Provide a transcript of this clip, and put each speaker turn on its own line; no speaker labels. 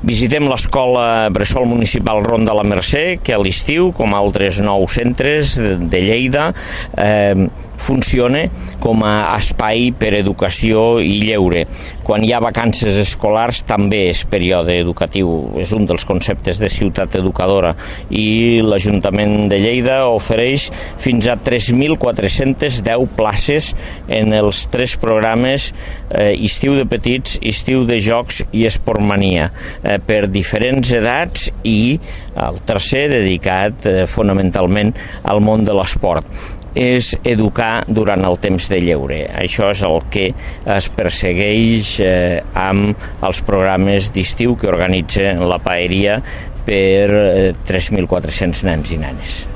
Visitem l'escola Bressol Municipal Ron de la Mercè, que a l'estiu, com altres 9 centres de Lleida, funciona com a espai per educació i lleure. Quan hi ha vacances escolars també és període educatiu, és un dels conceptes de ciutat educadora, i l'Ajuntament de Lleida ofereix fins a 3.410 places en els 3 programes Estiu de Petits, Estiu de Jocs i Esportmania, per diferents edats, i el tercer dedicat fonamentalment al món de l'esport. És educar durant el temps de lleure. Això és el que es persegueix amb els programes d'estiu que organitza la Paeria per 3.400 nens i nenes.